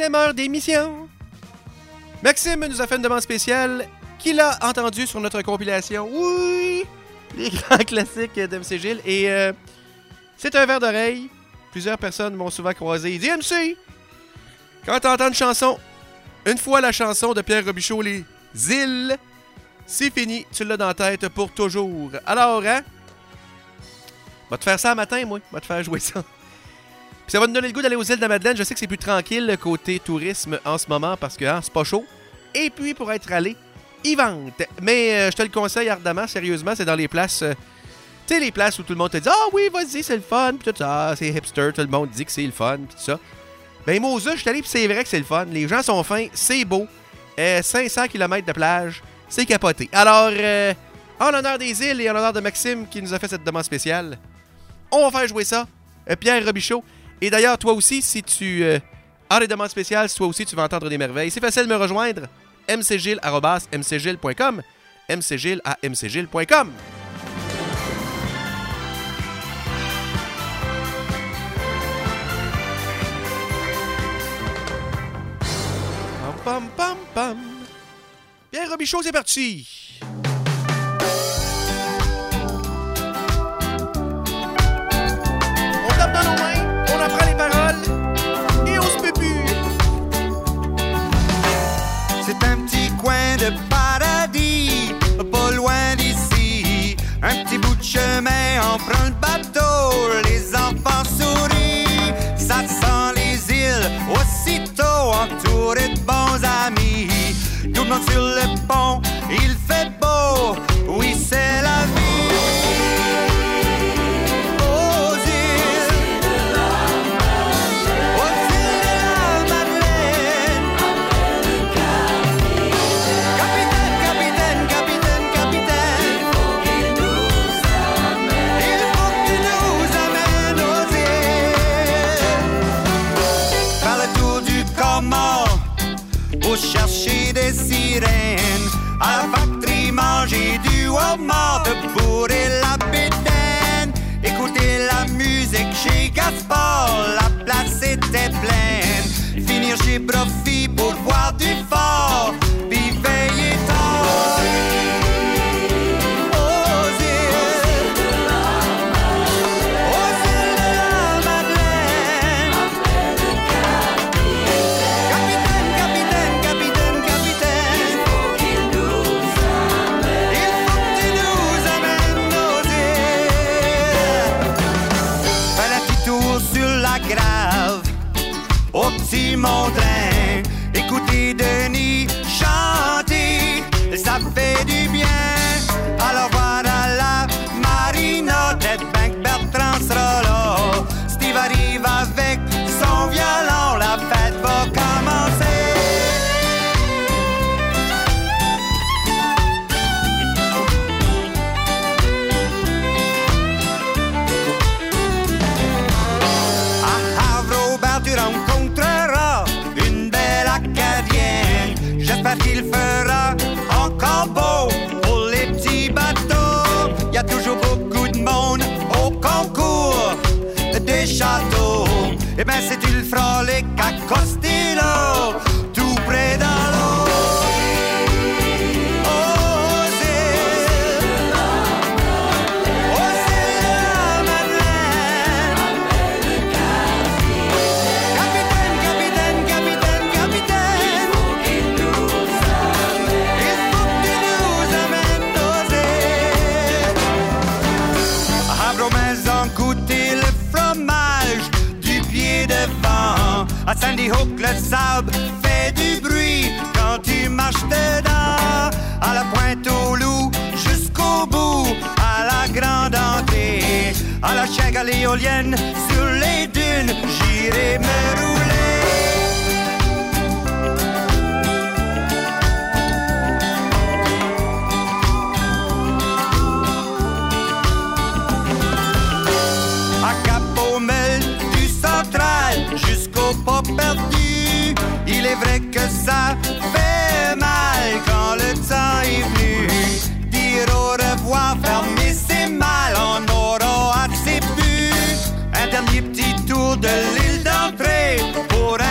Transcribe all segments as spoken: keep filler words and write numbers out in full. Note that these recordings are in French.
deuxième heure d'émission. Maxime nous a fait une demande spéciale qu'il a entendue sur notre compilation. Oui! Les grands classiques de M C Gilles. Et euh, c'est un verre d'oreille. Plusieurs personnes m'ont souvent croisé. Il dit « M C, quand t'entends une chanson, une fois la chanson de Pierre Robichaud, Les Îles, c'est fini, tu l'as dans la tête pour toujours. » Alors, hein? Va te faire ça un matin, moi. Va te faire jouer ça. Puis ça va nous donner le goût d'aller aux îles de la Madeleine. Je sais que c'est plus tranquille côté tourisme en ce moment parce que hein, c'est pas chaud. Et puis, pour être allé, ils vendent. Mais euh, je te le conseille ardemment, sérieusement, c'est dans les places... Euh, tu sais, les places où tout le monde te dit « Ah oui, vas-y, c'est le fun. » Puis tout ça, c'est hipster, tout le monde dit que c'est le fun. Puis tout ça. Ben, Mosa, je suis allé, puis c'est vrai que c'est le fun. Les gens sont fins, c'est beau. Euh, cinq cents kilomètres de plage, c'est capoté. Alors, euh, en l'honneur des îles et en l'honneur de Maxime qui nous a fait cette demande spéciale, on va faire jouer ça. Euh, Pierre Robichaud. Et d'ailleurs, toi aussi, si tu euh, as des demandes spéciales, si toi aussi tu veux entendre des merveilles, c'est facile de me rejoindre. m c gilles arobase m c gilles point com mcgilles à m c gilles point com. Pam pam pam. Pierre Robichaud, c'est parti. On tape dans nos mains, on apprend les paroles et on se peut plus. C'est un petit coin de paradis, pas loin d'ici. Un petit bout de chemin, on prend le bateau, les enfants sourient. Ça sent les îles, aussitôt entouré de bons amis. Tout le monde sur le pont, il fait beau, oui c'est la vie. Aux îles, aux îles de la Madeleine. Capitaine, capitaine, capitaine, capitaine, il faut qu'il nous amène. Il faut qu'il nous amène aux îles. Faire le tour du Comore pour chercher des sirènes. À la factory, manger du homard, de bourrer la bédaine. Écouter la musique chez Gaspard, la place était pleine. Finir chez Brophy pour boire du fort, puis veiller tard. Aux îles, aux îles de la Madeleine. Capitaine, capitaine, capitaine, capitaine, il faut qu'il nous amène. Il faut qu'il nous amène aux îles. Faire un petit tour sur la Grave, au petit Mondrin. Écouter Denis chanter, ça fait du bien. Alors voilà la Marina, Ted Bank, Bertrand sera là. Steve arrive avec son violon, la fête va commencer. À Havre, Robert, tu rencontreras une belle Acadienne. J'espère qu'il fera encore beau pour les petits bateaux. Y a toujours beaucoup de monde au concours des châteaux. Eh ben c'est une frolic à Costello, tout près dans l'eau. Aux îles, aux îles de la Madeleine. Capitaine, capitaine, capitaine, capitaine, il faut qu'il nous amène. Il faut qu'il nous amène aux îles. À Havre, maison, goûter le fromage du pied devant. À Sandy Hook, le sable fait du bruit quand tu marches dedans. À la Pointe-aux-Loups, jusqu'au bout, à la grande entrée. À la Chèque, à l'éolienne, sur les dunes, j'irai me rouler. À Cap-Paumel, du central jusqu'au pas perdu. Il est vrai que ça fait mal quand le temps est venu. Dire au revoir, fermer ses mal, on aura assez bu. Un dernier petit tour de l'île d'entrée pour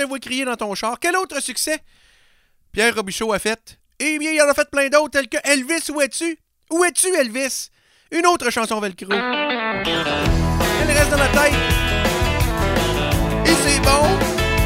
vois crier dans ton char. Quel autre succès Pierre Robichaud a fait? Eh bien, il en a fait plein d'autres, tels que Elvis, où es-tu? Où es-tu, Elvis? Une autre chanson Velcro. Elle reste dans la tête. Et c'est bon.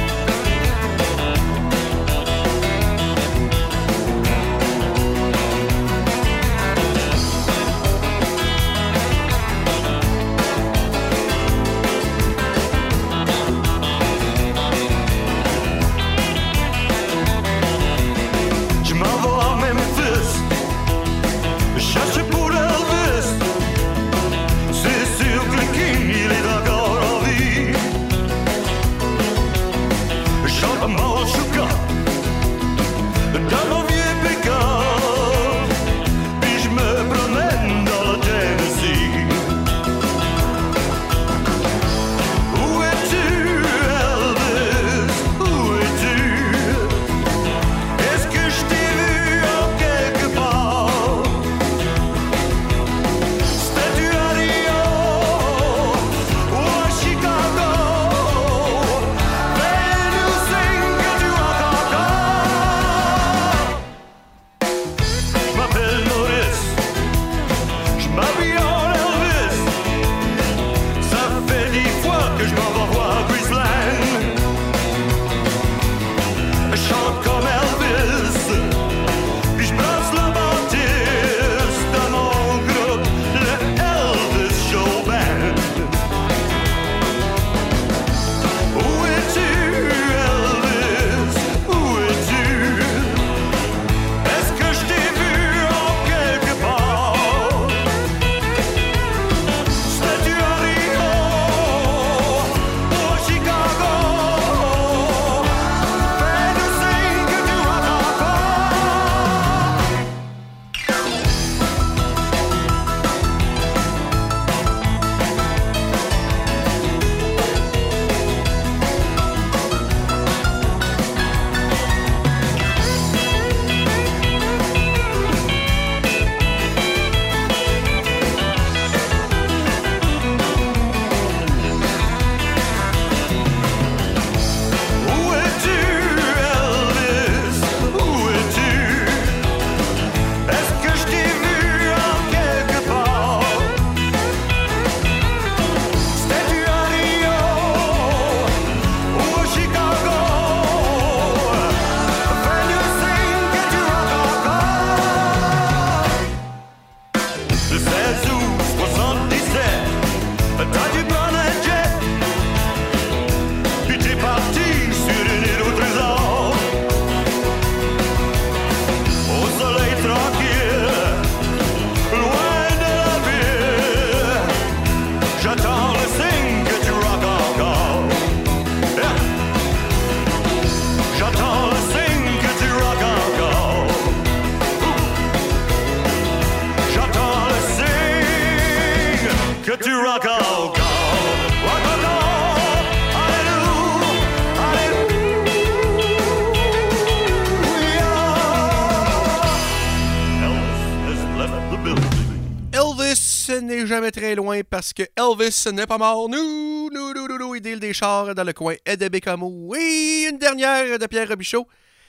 N'est jamais très loin parce que Elvis n'est pas mort. Nous, nous, nous, nous, nous, il deal des chars dans le coin de Bécamo. Oui, une dernière de Pierre Robichaud.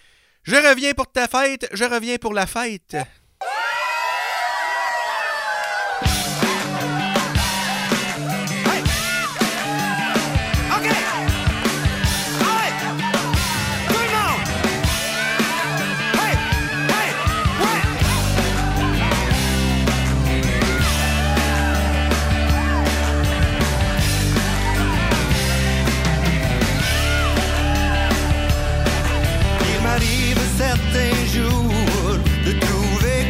Je reviens pour ta fête, je reviens pour la fête. Certains jours de trouver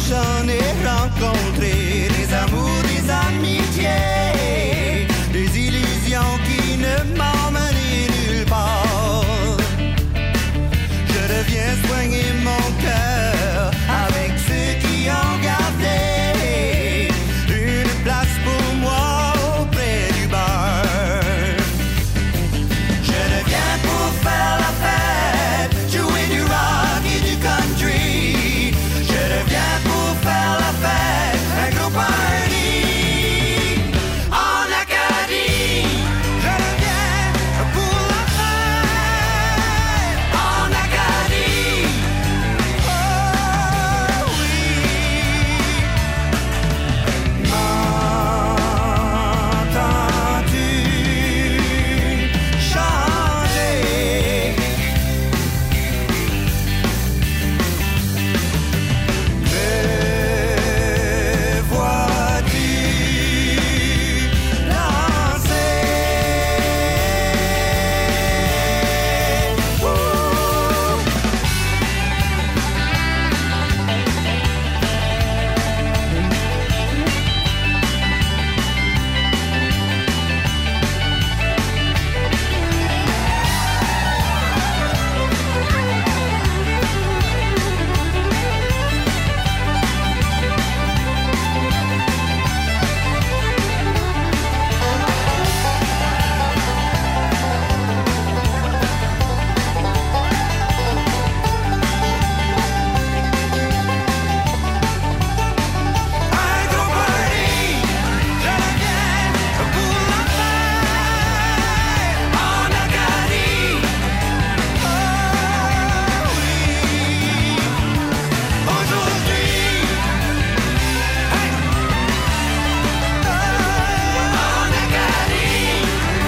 j'en ai rencontré des amours, des amitiés, des illusions qui ne m'emmènent nulle part. Je deviens soigner mon cœur avec ceux qui ont gardé une place pour moi auprès du bar. Je deviens pour faire la fête, jouer du rock et du country. Je deviens pour faire la fête, un gros party en Acadie. Je deviens pour la fête en Acadie. Oh oui. M'entends-tu changer? Me vois-tu danser? Ouh. Un gros party, je deviens pour la fête en Acadie. Oh oui, aujourd'hui, hey, en Acadie.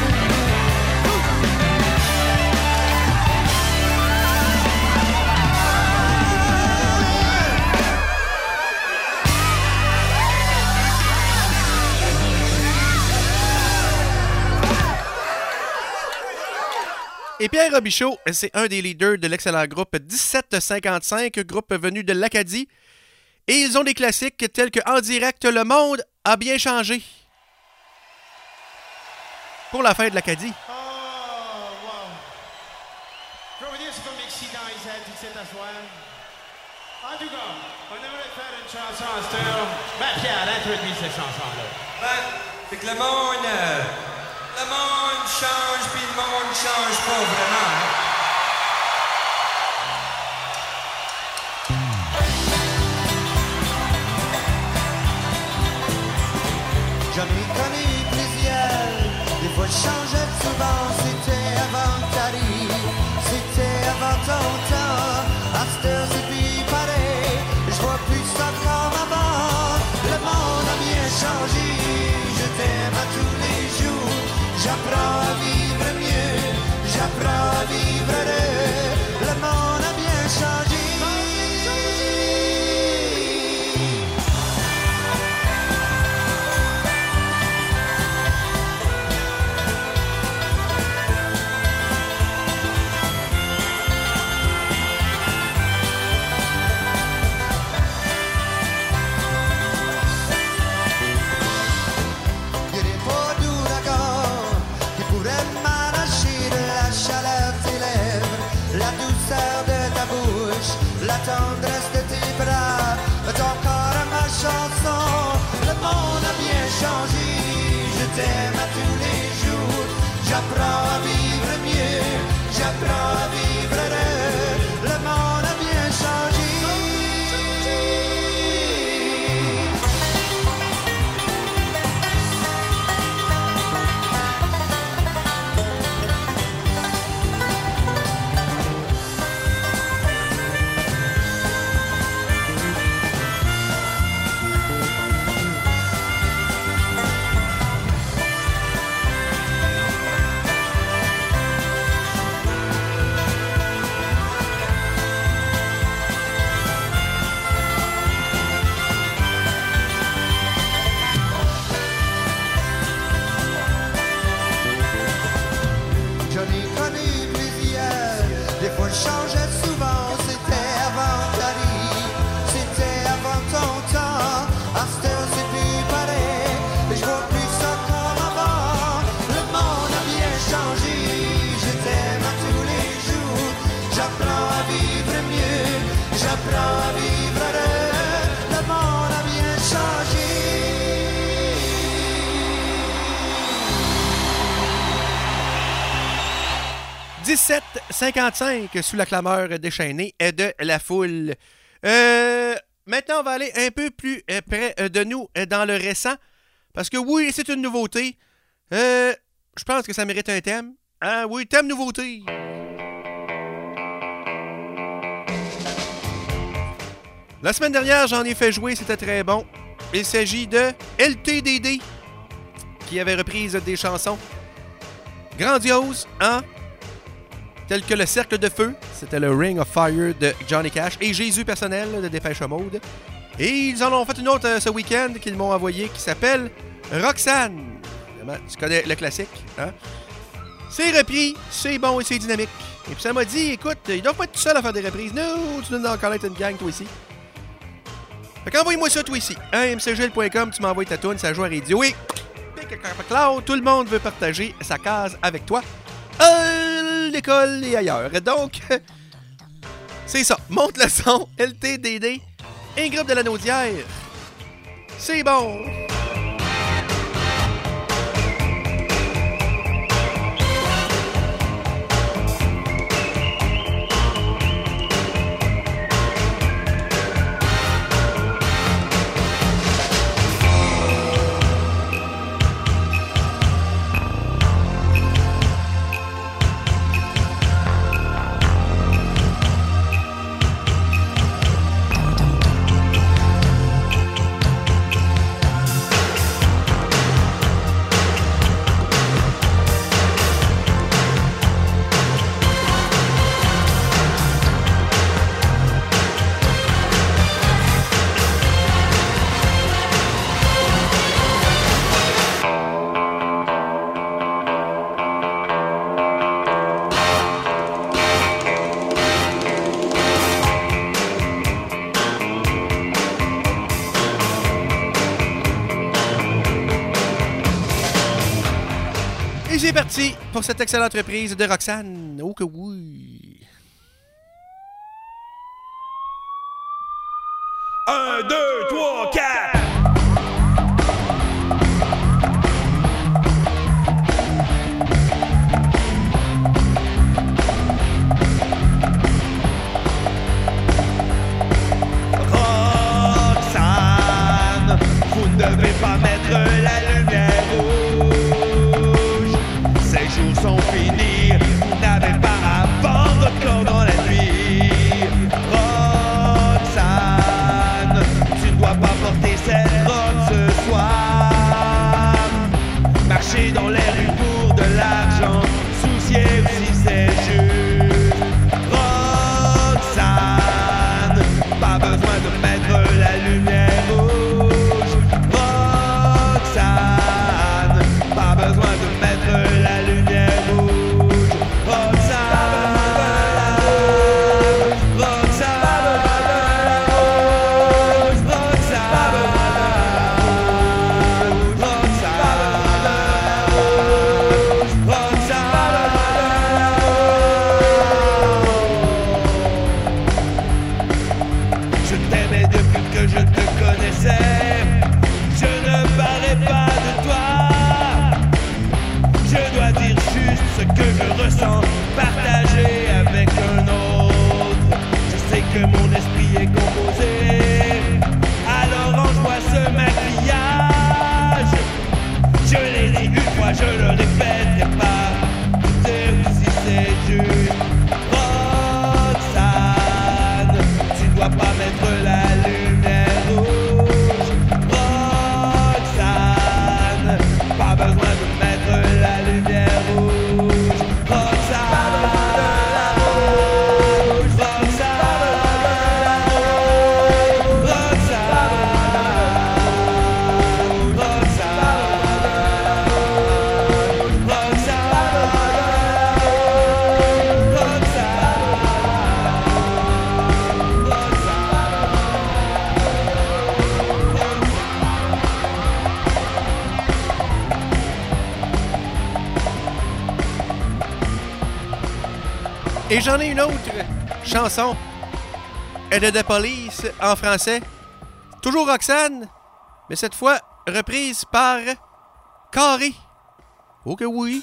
Et Pierre Robichaud, c'est un des leaders de l'excellent groupe dix-sept cinquante-cinq, groupe venu de l'Acadie. Et ils ont des classiques tels que En direct, le monde a bien changé. Pour la fin de l'Acadie. Oh, wow. Je veux dire ce que Mexicain ici, tu sais t'asseoir. En tout cas, on aimerait faire une chanson en style. Ben, Pierre, introduis cette chanson-là. Ben, c'est que le monde, euh, le monde change, puis le monde change pas vraiment. hein. J'en ai connu plusieurs, des fois je changeais souvent, c'était avant que t'arrives, c'était avant ton temps, à cette heure c'est plus pareil, je vois plus ça comme avant, le monde a bien changé, je t'aime à tous les jours, j'apprends à vivre mieux, j'apprends à vivre heureux, le monde a bien changé. Y'a des pots d'ouragan qui pourraient m'arracher de la chaleur de tes lèvres, la douceur de ta bouche, la tendresse de tes bras, ton corps à ma chanson. Le monde a bien changé, je t'aime à tous les jours, j'apprends à vivre mieux, j'apprends à vivre heureux. Le monde a bien changé. à vivre heureux, le monde a bien changé. dix-sept cinquante-cinq sous la clameur déchaînée de la foule. Euh, maintenant, on va aller un peu plus euh, près euh, de nous euh, dans le récent. Parce que oui, c'est une nouveauté. Euh, je pense que ça mérite un thème. Ah oui, thème nouveauté. La semaine dernière, j'en ai fait jouer, c'était très bon. Il s'agit de L T D D, qui avait reprise des chansons grandioses, hein? Tels que le Cercle de Feu, c'était le Ring of Fire de Johnny Cash, et Jésus personnel de Dépêche Mode. Et ils en ont fait une autre euh, ce week-end qu'ils m'ont envoyé qui s'appelle Roxanne. Évidemment, tu connais le classique, hein? C'est repris, c'est bon et c'est dynamique. Et puis ça m'a dit, écoute, ils doivent pas être tout seuls à faire des reprises. Non, tu dois en connaître une gang, toi ici. Fait qu'envoie-moi ça, toi ici. Hein, m c g l point com, tu m'envoies ta toune, ça joue à radio. Et tout le monde veut partager sa case avec toi. Euh, l'école et ailleurs. Donc, c'est ça. Monte le son, L T D D, un groupe de la Naudière. C'est bon. C'est parti pour cette excellente reprise de Roxanne. Oh que oui! Un, deux, trois, quatre! Roxane, vous ne devez pas mettre la lumière rouge. Ces jours sont finis, vous n'avez pas à vendre votre corps dans la nuit. Roxane, tu ne dois pas porter cette robe ce soir. Marcher dans les rues pour de l'argent, soucier si c'est juste. Roxane, pas besoin de mettre la lumière rouge. Roxane, pas besoin de mettre la lumière rouge. Roxane, Roxane, je t'aimais depuis que je te connaissais. Je ne parlais pas de toi. Je dois dire juste ce que je ressens, partager avec un autre. Je sais que mon esprit est composé, alors range-moi ce maquillage. Je l'ai dit une fois, je le répéterai pas. Dire si c'est juste. Roxane, tu dois pas mettre la lumière rouge. Roxane, pas besoin de mettre la lumière rouge. Roxane, Roxane, Roxane, Et j'en ai une autre chanson de The Police en français. Toujours Roxane, mais cette fois reprise par Carré. Oh que oui.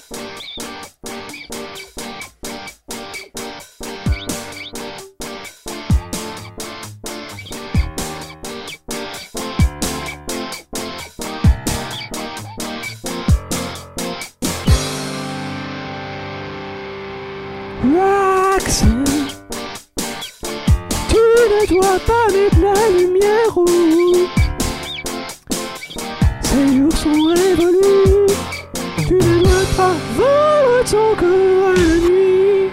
Roxane, tu ne dois pas mettre la lumière rouge. Ces jours sont révolus. Tu ne dois pas vendre ton corps à la nuit.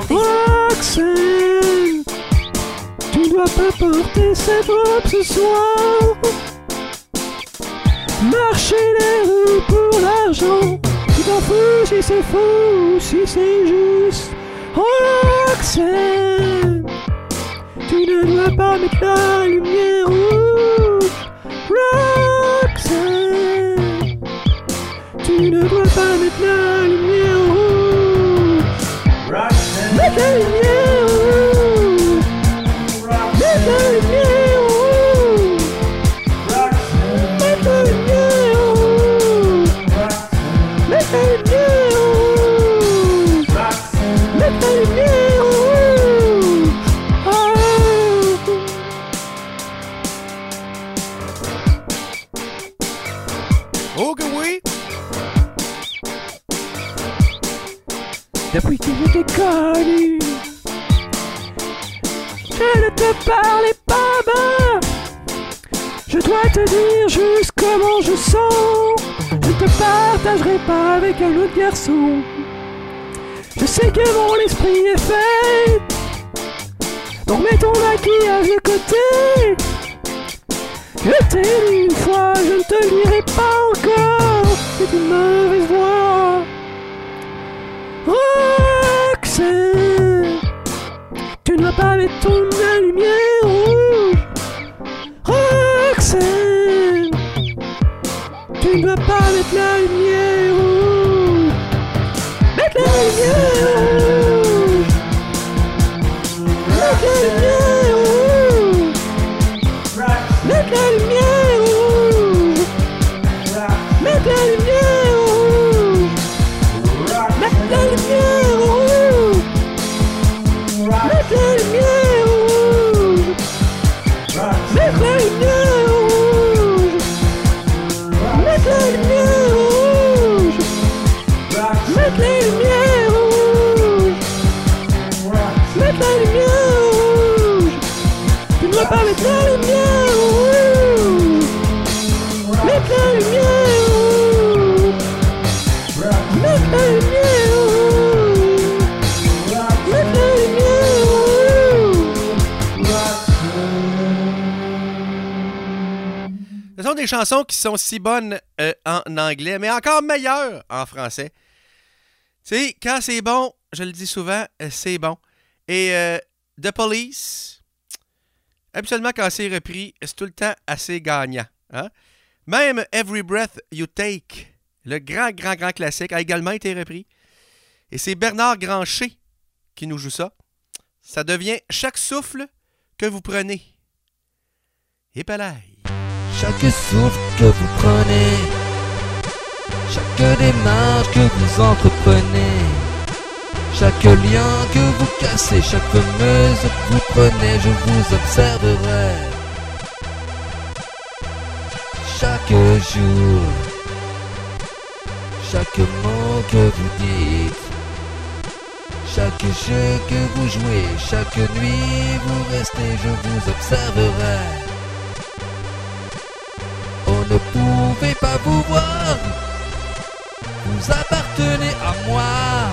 Roxane, tu ne dois pas porter cette robe ce soir. Marcher les rues pour l'argent. Tu t'en fous si c'est faux ou si c'est juste. Roxane, tu ne dois pas mettre la lumière rouge. Roxane, tu ne dois pas mettre la lumière rouge. Roxane, mettre la lumière rouge. Mettre la lumière rouge. Roxane, mettre la lumière rouge. Mettre la lumière rouge. Mettre la lumière rouge. Oh. Oh que oui. Depuis que je t'ai connu, je ne te parlais pas bas. Je dois te dire juste comment je sens. Je ne te partagerai pas avec un autre garçon. Je sais que mon esprit est fait. Donc mets ton maquillage de côté. Je t'ai dit une fois, je ne te dirai pas encore. C'est une mauvaise voix. Roxane, tu ne dois pas mettre ton la lumière rouge. Roxane, tu ne dois pas mettre la lumière rouge. Mettre la lumière rouge. Mettre la lumière rouge. Mettre la lumière rouge. Mettre la lumière rouge. Mettre la lumière rouge. Mettre la lumière rouge. Mettre la lumière rouge. Mettre la lumière rouge. Mettre la lumière rouge. Mettre la lumière rouge. Tu ne dois pas mettre la lumière rouge. Mettre la lumière rouge. Mettre la lumière rouge. Mettre la lumière rouge. Ce sont des chansons qui sont si bonnes euh, en anglais, mais encore meilleures en français. Tu sais, quand c'est bon, je le dis souvent, euh, c'est bon. Et euh, The Police, habituellement, quand c'est repris, c'est tout le temps assez gagnant. Hein? Même Every Breath You Take, le grand, grand, grand classique, a également été repris. Et c'est Bernard Grancher qui nous joue ça. Ça devient Chaque souffle que vous prenez. Et palaille. Chaque souffle que vous prenez, chaque démarche que vous entreprenez, chaque lien que vous cassez, chaque mesure que vous prenez, je vous observerai. Chaque jour, chaque mot que vous dites, chaque jeu que vous jouez, chaque nuit vous restez, je vous observerai. On ne pouvait pas vous voir, vous appartenez à moi.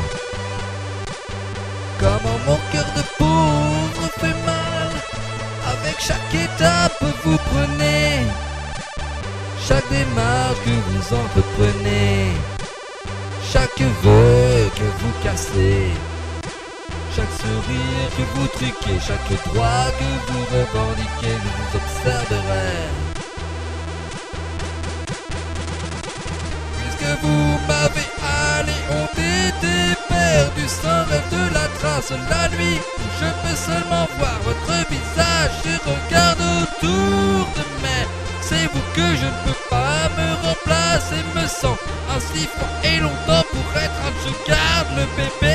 Comment mon cœur de pauvre fait mal, avec chaque étape vous prenez, chaque démarche que vous entreprenez, chaque vœu que vous cassez, chaque sourire que vous truquez, chaque droit que vous revendiquez, je vous observerai. Puisque vous m'avez allé, on était perdu sans rêve de la trace passe la nuit où je peux seulement voir votre visage. Je regarde autour de moi, c'est vous que je ne peux pas me remplacer. Me sens ainsi froid et longtemps pour être un je garde le bébé.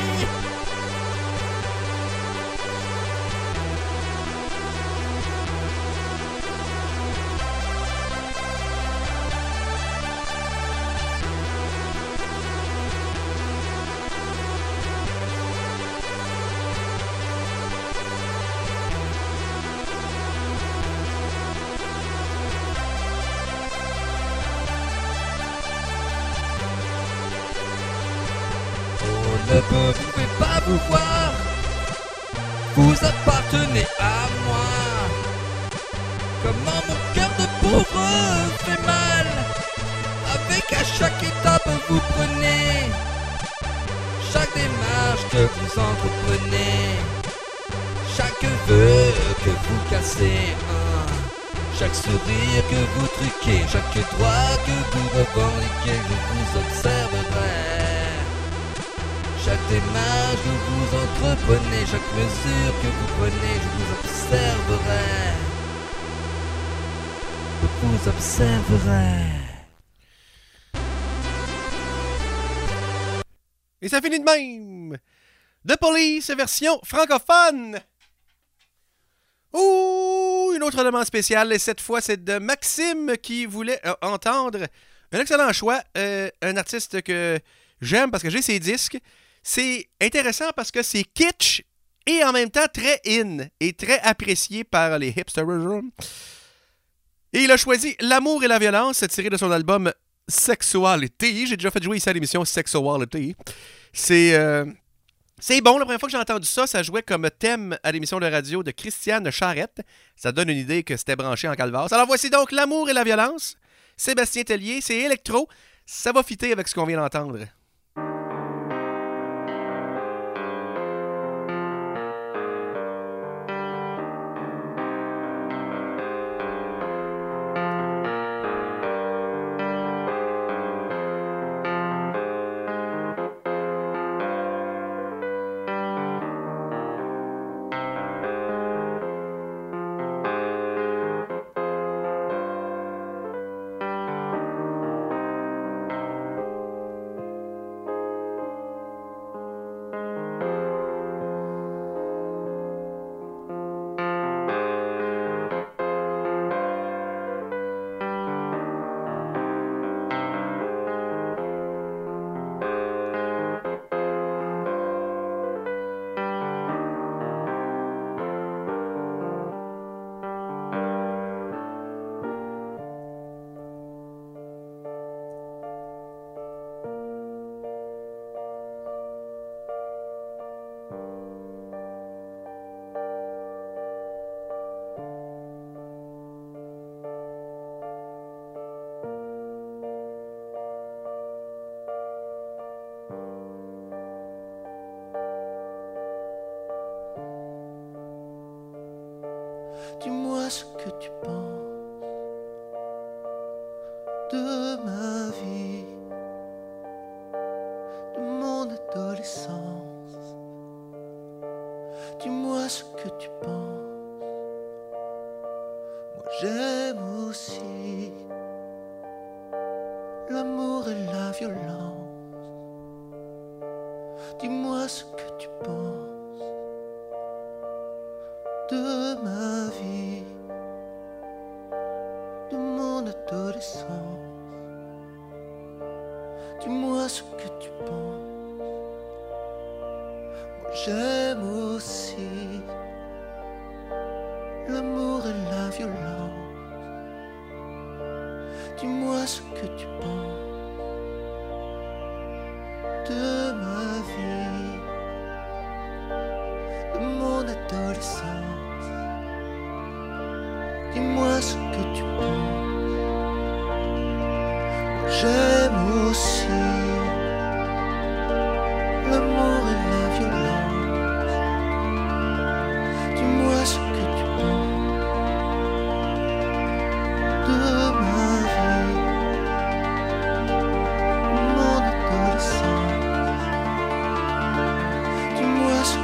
Je ne pouvais pas vous voir, vous appartenez à moi. Comment mon cœur de pauvre fait mal, avec à chaque étape vous prenez, chaque démarche que vous entreprenez, chaque vœu que vous cassez, hein. Chaque sourire que vous truquez, chaque droit que vous revendiquez, je vous observerai. Chaque démarche que vous entreprenez, chaque mesure que vous prenez, je vous observerai. Je vous observerai. Et ça finit de même. The Police, version francophone. Ouh, une autre demande spéciale. Et cette fois, c'est de Maxime qui voulait euh, entendre un excellent choix. Euh, un artiste que j'aime parce que j'ai ses disques. C'est intéressant parce que c'est kitsch et en même temps très in et très apprécié par les hipsters. Et il a choisi L'amour et la violence, tiré de son album Sexuality. J'ai déjà fait jouer ici à l'émission Sexuality. C'est, euh, c'est bon, la première fois que j'ai entendu ça, ça jouait comme thème à l'émission de radio de Christiane Charette. Ça donne une idée que c'était branché en calvaire. Alors voici donc L'amour et la violence. Sébastien Tellier, c'est électro. Ça va fitter avec ce qu'on vient d'entendre. Dis-moi ce que tu penses de ma vie, de mon adolescence. Dis-moi ce que tu penses. Moi j'aime aussi l'amour et la violence. Dis-moi ce que tu penses de ma vie, de mon adolescence. Dis-moi ce que tu penses. Moi j'aime aussi l'amour et la violence. Dis-moi ce que tu penses de ma vie, de mon adolescence. Dis-moi ce que tu penses. Moi j'aime aussi l'amour et la violence. Dis-moi ce que tu penses de ma vie, de mon adolescence. Dis-moi ce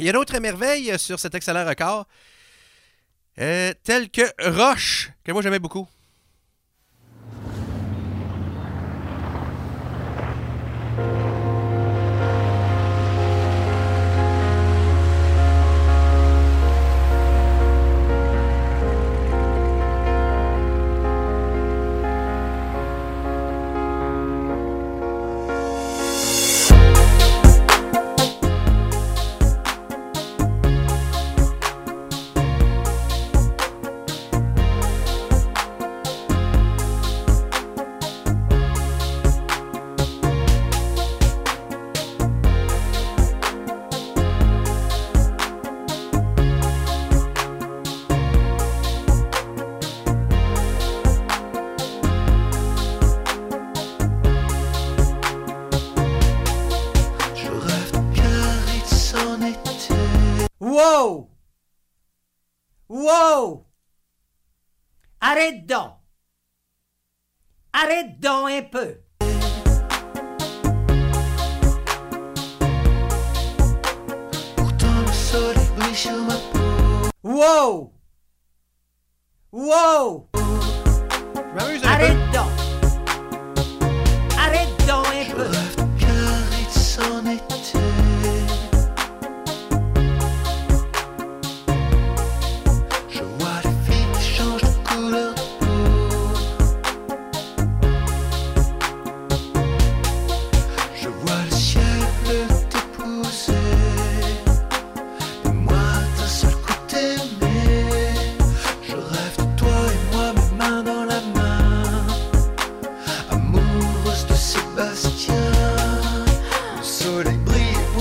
il y a d'autres merveilles sur cet excellent record, euh, telles que Roche, que moi j'aimais beaucoup. Wow! Wow! Arrête donc! Arrête donc un peu! Pourtant le soleil brille sur ma peau. Wow! Wow! Je m'amuse un Arrête peu. donc! Arrête donc un Je peu! rêve de Biarritz en été. Je vois les filles qui changent de couleur de peau. Je vois le ciel bleu t'épouser. Et moi d'un seul coup t'aimer. Je rêve de toi et moi, mes mains dans la main. Amoureuse de Sébastien. Le soleil brille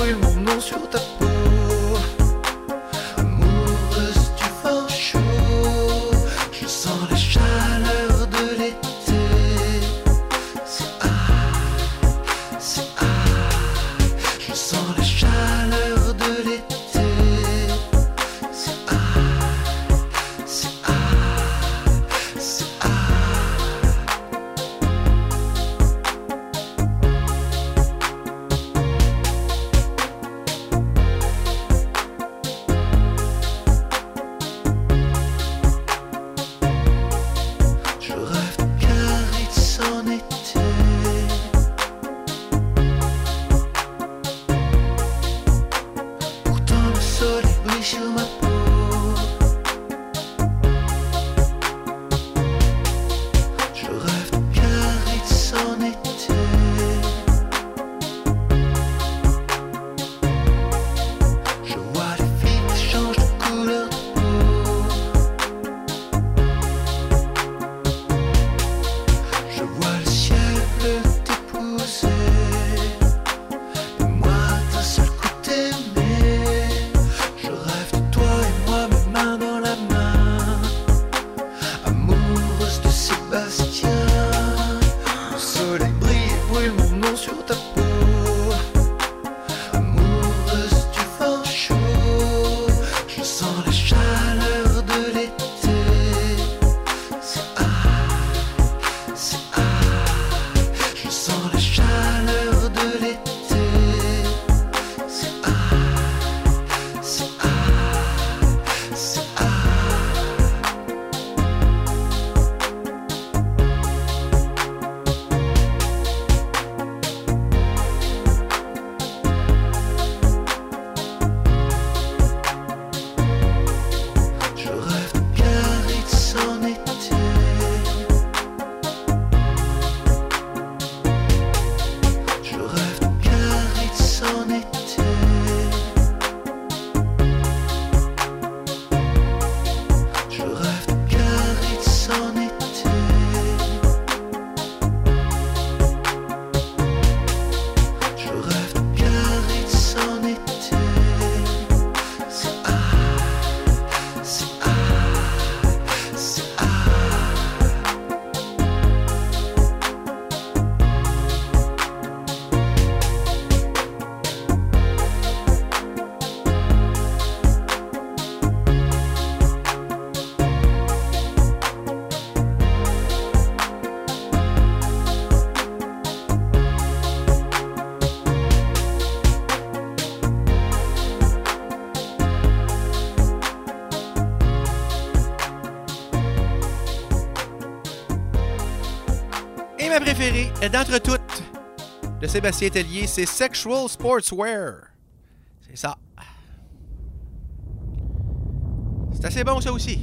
ma préférée d'entre toutes de Sébastien Tellier, c'est Sexual Sportswear. C'est ça. C'est assez bon, ça aussi.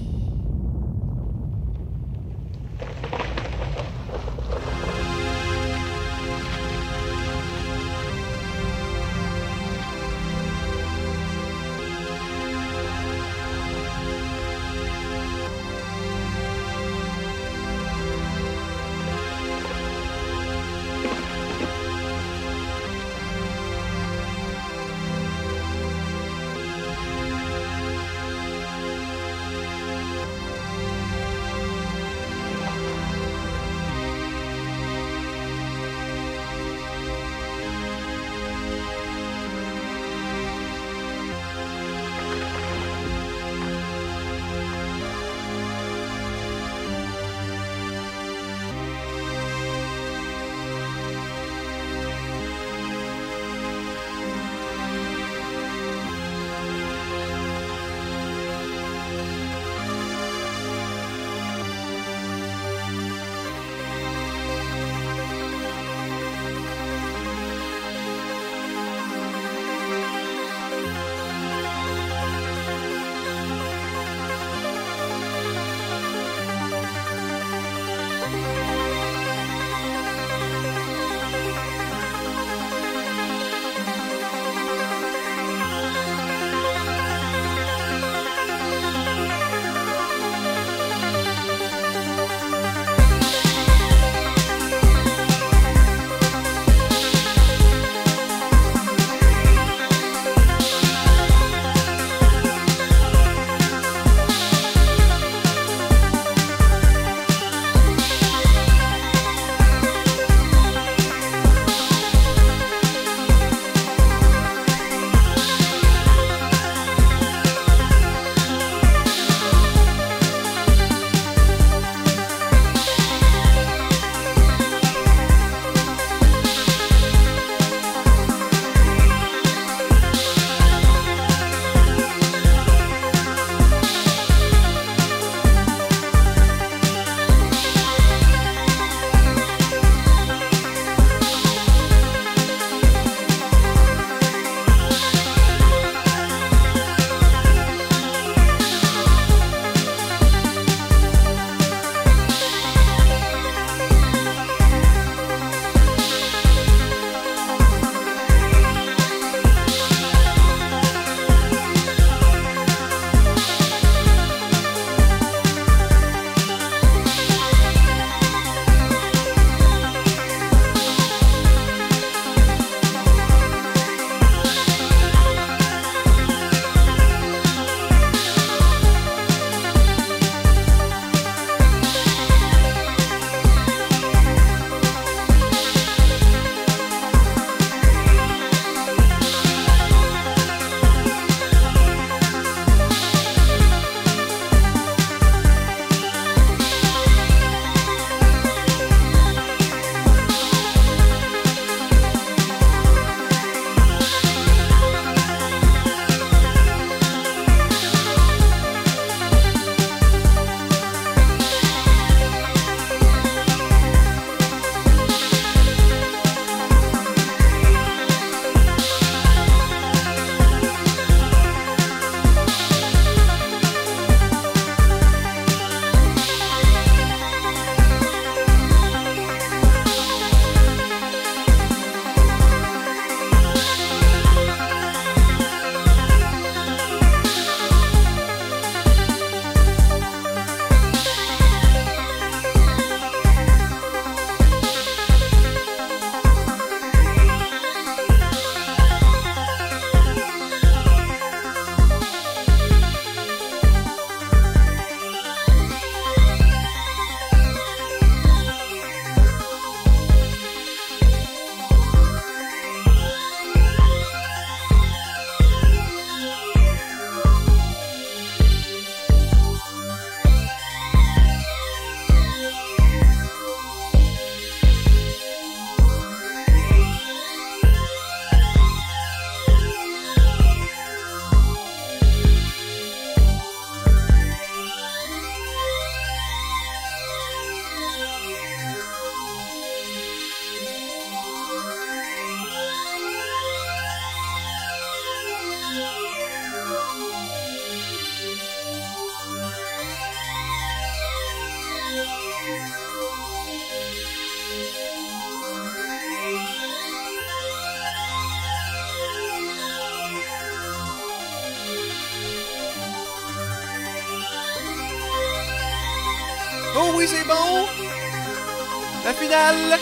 Oh oui, c'est bon! La finale!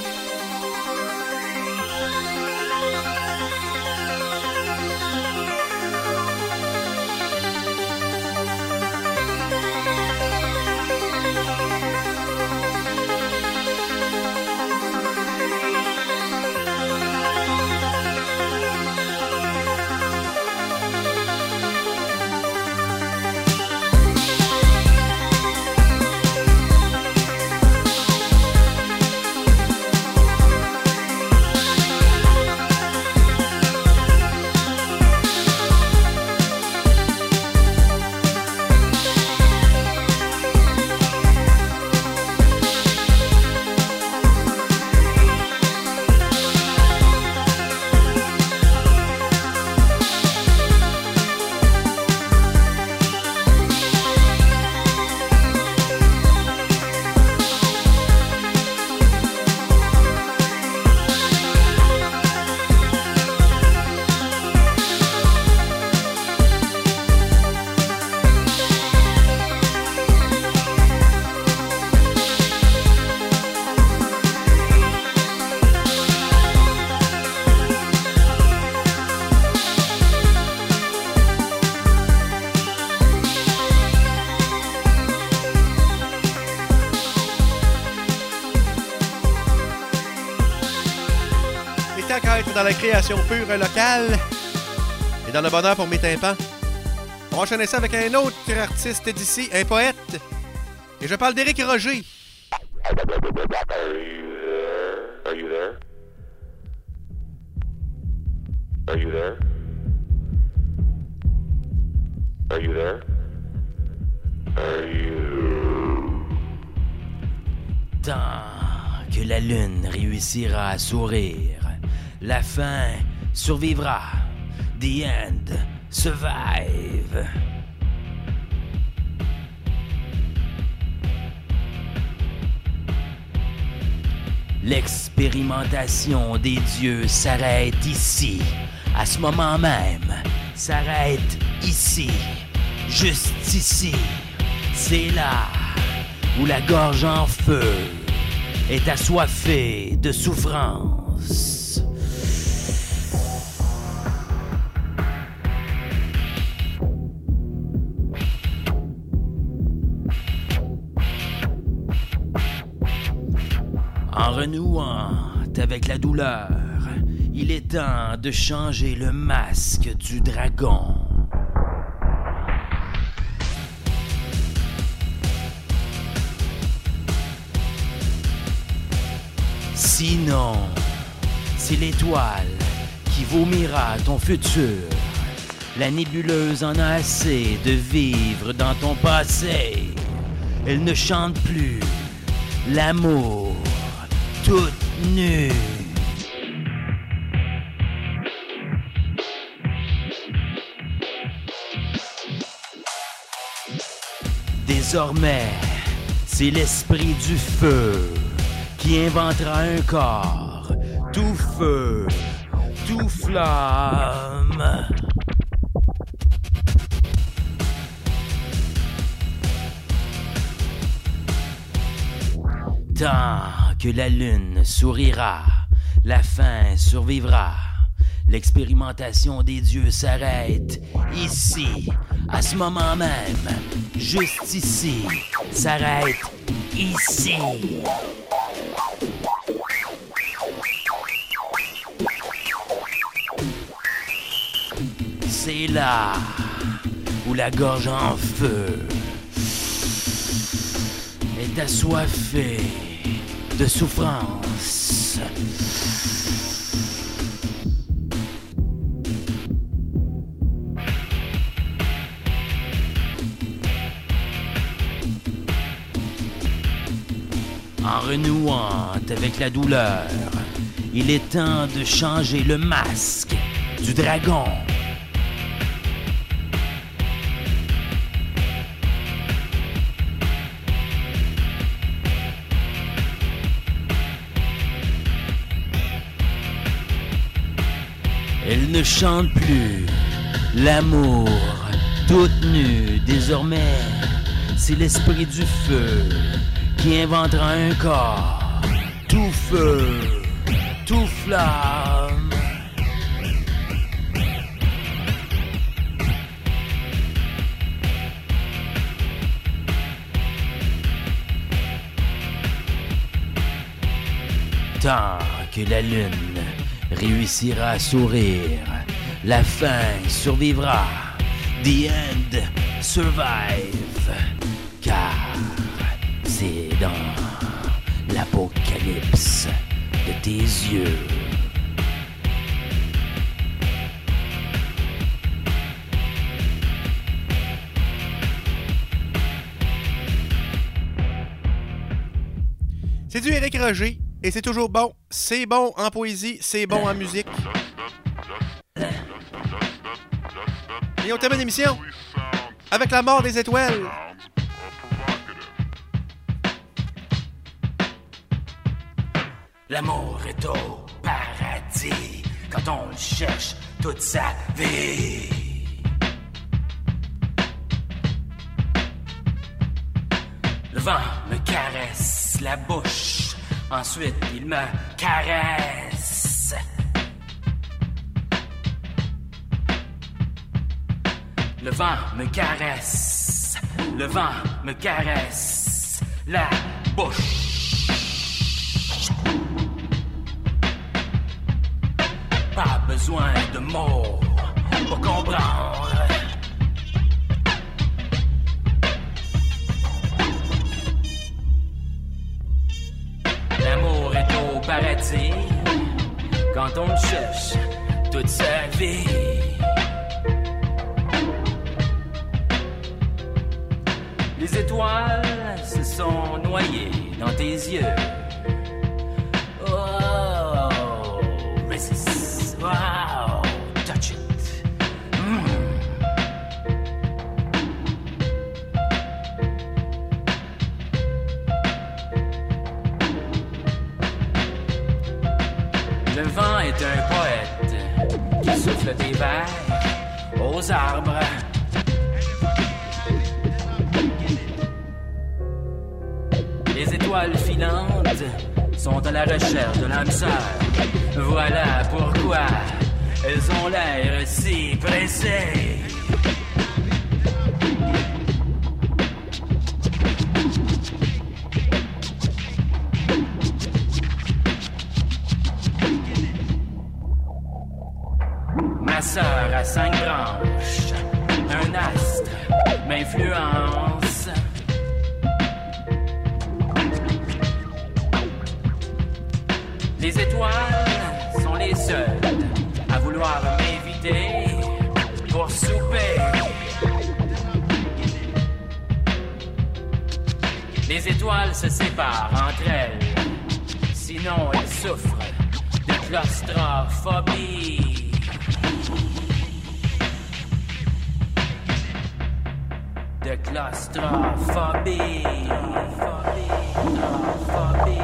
Dans la création pure locale et dans le bonheur pour mes tympans. On va enchaîner ça avec un autre artiste d'ici, un poète. Et je parle d'Éric Roger. Are you there? Are you there? Are you there? Are you... Tant que la lune réussira à sourire, la fin survivra. The end survive. L'expérimentation des dieux s'arrête ici. À ce moment même, s'arrête ici. Juste ici. C'est là où la gorge en feu est assoiffée de souffrance. En renouant avec la douleur, il est temps de changer le masque du dragon. Sinon, c'est l'étoile qui vomira ton futur. La nébuleuse en a assez de vivre dans ton passé. Elle ne chante plus l'amour toute nue. Désormais, c'est l'esprit du feu qui inventera un corps tout feu, tout flamme. Tant que la lune sourira, la fin survivra. L'expérimentation des dieux s'arrête ici, à ce moment même, juste ici, s'arrête ici. C'est là où la gorge en feu est assoiffée de souffrance. En renouant avec la douleur, il est temps de changer le masque du dragon. ne chante plus l'amour toute nue désormais. C'est l'esprit du feu qui inventera un corps tout feu, tout flamme. Tant que la lune réussira à sourire, la fin survivra. The end survive. Car c'est dans l'apocalypse de tes yeux. C'est du Éric Roger. Et c'est toujours bon. C'est bon en poésie, c'est bon en musique. Et on termine l'émission avec La mort des étoiles. L'amour est au paradis quand on le cherche toute sa vie. Le vent me caresse la bouche. Ensuite, il me caresse. Le vent me caresse. Le vent me caresse la bouche. Pas besoin de mots pour comprendre. L'amour est au paradis quand on le cherche toute sa vie. Les étoiles se sont noyées dans tes yeux. Oh, resist. Wow, touch it. Mm. Le vent est un poète qui souffle des vers aux arbres. Les étoiles filantes sont à la recherche de l'âme sœur. Voilà pourquoi elles ont l'air si pressées. Ma sœur a cinq branches, un astre m'influence. Les étoiles sont les seules à vouloir m'inviter pour souper. Les étoiles se séparent entre elles, sinon elles souffrent de claustrophobie. De claustrophobie. Claustrophobie.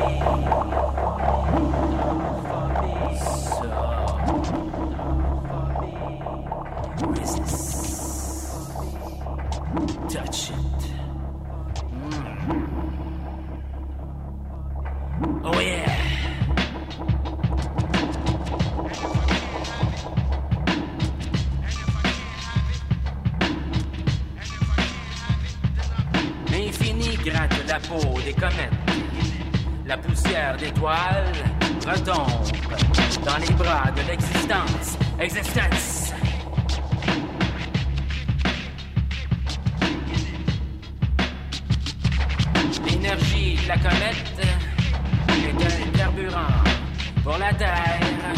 Touch it. Mm. Oh yeah. L'infini gratte la peau des comètes. La poussière d'étoiles retombe dans les bras de l'existence. Existence. L'énergie de la comète est un carburant pour la Terre.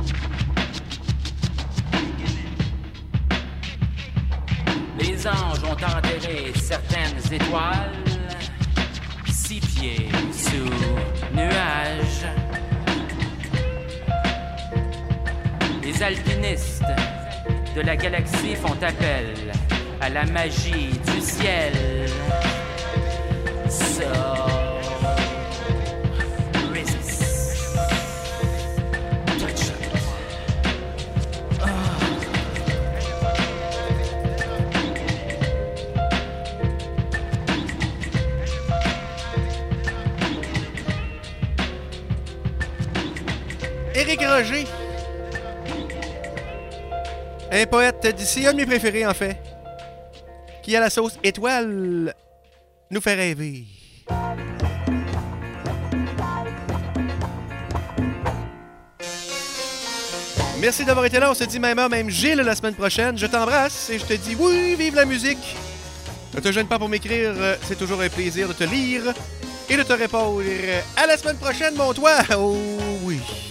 Les anges ont enterré certaines étoiles, six pieds sous nuages. Les alpinistes de la galaxie font appel à la magie du ciel. So, resist. Touch it. Oh. Éric Roger. Un poète d'ici, un de mes préférés en fait. Qui à la sauce étoile nous fait rêver. Merci d'avoir été là. On se dit même heure, même Gilles la semaine prochaine. Je t'embrasse et je te dis oui, vive la musique. Ne te gêne pas pour m'écrire. C'est toujours un plaisir de te lire et de te répondre. À la semaine prochaine, mon toit. Oh oui.